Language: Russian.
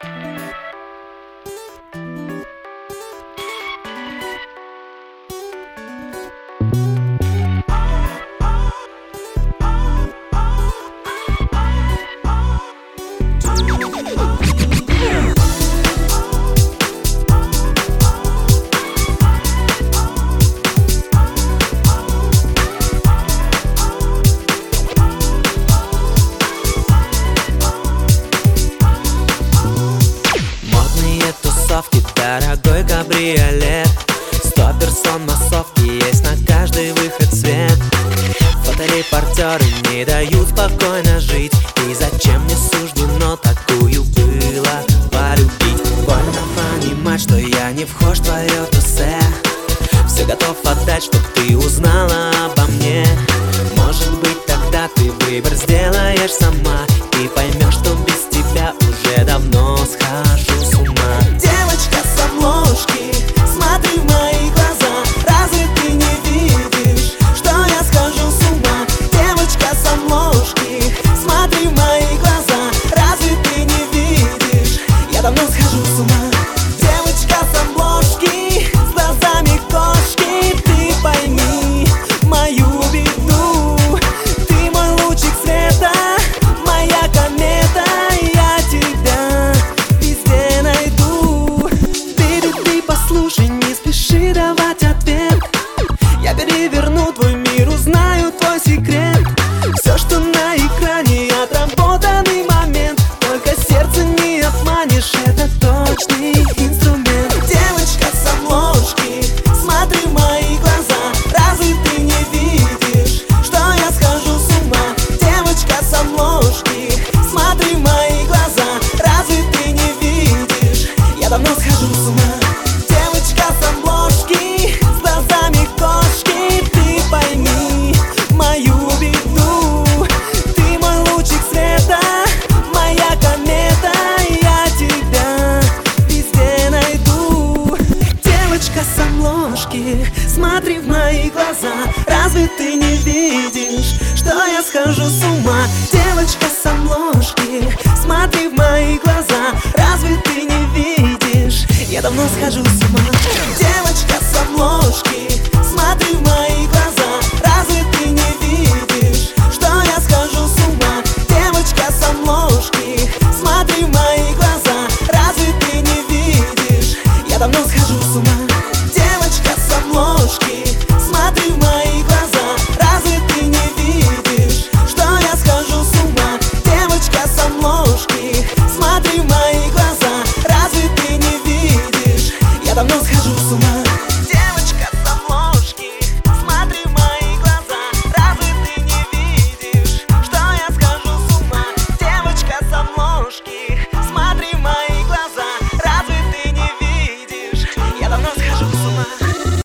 Дорогой кабриолет, 100 персон массовки, есть на каждый выход свет. Фоторепортеры не дают спокойно жить. И зачем мне суждено такую было полюбить? Больно понимать, что я не вхож в твое тусе. Все готов отдать, чтоб ты узнала обо мне. Может быть, тогда ты выбор сделаешь сама и поймешь, что без тебя уже давно схожу с ума. Девочка с обложки, смотри в мои глаза. Разве ты не видишь, что я схожу с ума? Девочка с обложки, смотри в мои глаза. Разве ты не видишь, я давно схожу с ума? Девочка с обложки, с глазами кошки, ты пойми мою беду. Ты мой лучик света, моя комета, я тебя везде найду. Baby, ты послушай, не спеши давать ответ. Я переверну твой мир, узнаю твой секрет. Все, что на экране, отработанный момент. Только сердце не обманешь, это точный инструмент. Девочка с обложки, смотри в мои глаза. Разве ты не видишь, что я схожу с ума? Девочка с обложки, смотри в мои глаза. Разве ты не видишь, я давно схожу с ума? Девочка с обложки, с глазами кошки, ты пойми мою беду. Ты мой лучик света, моя комета, я тебя везде найду. Девочка с обложки, смотри в мои глаза. Разве ты не видишь, что я схожу с ума? Девочка с обложки, смотри в мои глаза. Разве ты не видишь, я давно схожу с ума?